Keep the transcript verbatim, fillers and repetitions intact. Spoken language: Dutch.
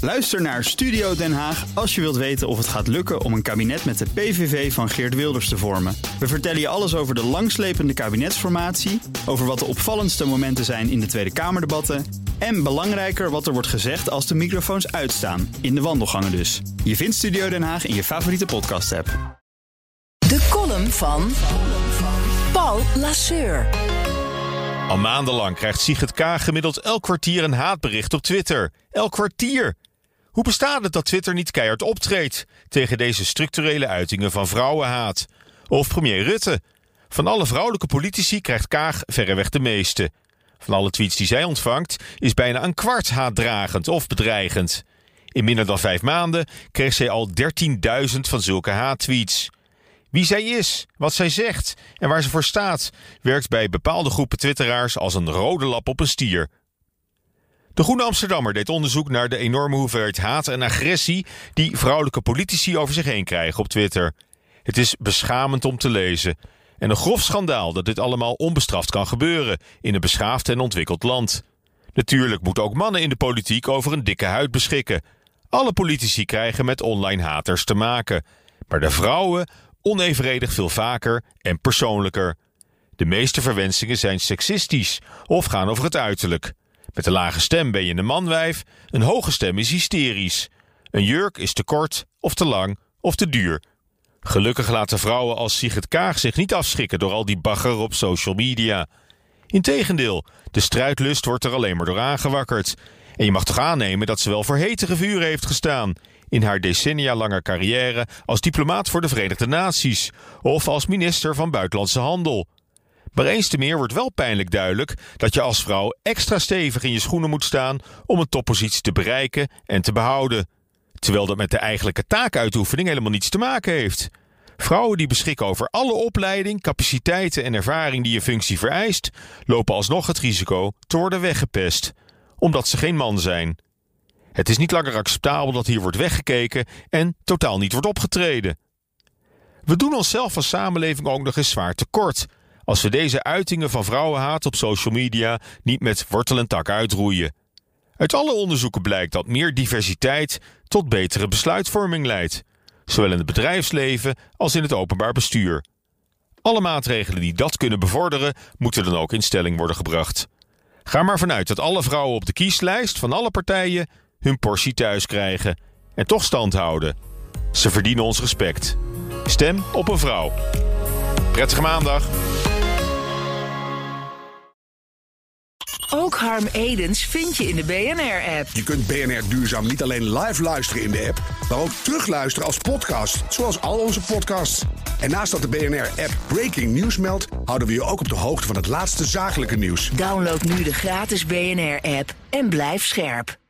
Luister naar Studio Den Haag als je wilt weten of het gaat lukken om een kabinet met de P V V van Geert Wilders te vormen. We vertellen je alles over de langslepende kabinetsformatie, over wat de opvallendste momenten zijn in de Tweede Kamerdebatten en belangrijker wat er wordt gezegd als de microfoons uitstaan, in de wandelgangen dus. Je vindt Studio Den Haag in je favoriete podcast-app. De column van Paul Lasseur. Al maandenlang krijgt Sigrid Kaag gemiddeld elk kwartier een haatbericht op Twitter. Elk kwartier! Hoe bestaat het dat Twitter niet keihard optreedt tegen deze structurele uitingen van vrouwenhaat? Of premier Rutte. Van alle vrouwelijke politici krijgt Kaag verreweg de meeste. Van alle tweets die zij ontvangt is bijna een kwart haatdragend of bedreigend. In minder dan vijf maanden kreeg zij al dertienduizend van zulke haattweets. Wie zij is, wat zij zegt en waar ze voor staat, werkt bij bepaalde groepen twitteraars als een rode lap op een stier. De Groene Amsterdammer deed onderzoek naar de enorme hoeveelheid haat en agressie die vrouwelijke politici over zich heen krijgen op Twitter. Het is beschamend om te lezen. En een grof schandaal dat dit allemaal onbestraft kan gebeuren in een beschaafd en ontwikkeld land. Natuurlijk moeten ook mannen in de politiek over een dikke huid beschikken. Alle politici krijgen met online haters te maken. Maar de vrouwen onevenredig veel vaker en persoonlijker. De meeste verwensingen zijn seksistisch of gaan over het uiterlijk. Met een lage stem ben je een manwijf, een hoge stem is hysterisch. Een jurk is te kort of te lang of te duur. Gelukkig laten vrouwen als Sigrid Kaag zich niet afschrikken door al die bagger op social media. Integendeel, de strijdlust wordt er alleen maar door aangewakkerd. En je mag toch aannemen dat ze wel voor hetere vuren heeft gestaan in haar decennia lange carrière als diplomaat voor de Verenigde Naties of als minister van Buitenlandse Handel. Maar eens te meer wordt wel pijnlijk duidelijk dat je als vrouw extra stevig in je schoenen moet staan om een toppositie te bereiken en te behouden. Terwijl dat met de eigenlijke taakuitoefening helemaal niets te maken heeft. Vrouwen die beschikken over alle opleiding, capaciteiten en ervaring die je functie vereist, lopen alsnog het risico te worden weggepest, omdat ze geen man zijn. Het is niet langer acceptabel dat hier wordt weggekeken en totaal niet wordt opgetreden. We doen onszelf als samenleving ook nog eens zwaar tekort als we deze uitingen van vrouwenhaat op social media niet met wortel en tak uitroeien. Uit alle onderzoeken blijkt dat meer diversiteit tot betere besluitvorming leidt, zowel in het bedrijfsleven als in het openbaar bestuur. Alle maatregelen die dat kunnen bevorderen, moeten dan ook in stelling worden gebracht. Ga maar vanuit dat alle vrouwen op de kieslijst van alle partijen hun portie thuis krijgen en toch stand houden. Ze verdienen ons respect. Stem op een vrouw. Prettige maandag. Ook Harm Edens vind je in de B N R-app. Je kunt B N R Duurzaam niet alleen live luisteren in de app, maar ook terugluisteren als podcast, zoals al onze podcasts. En naast dat de B N R-app Breaking News meldt, houden we je ook op de hoogte van het laatste zakelijke nieuws. Download nu de gratis B N R-app en blijf scherp.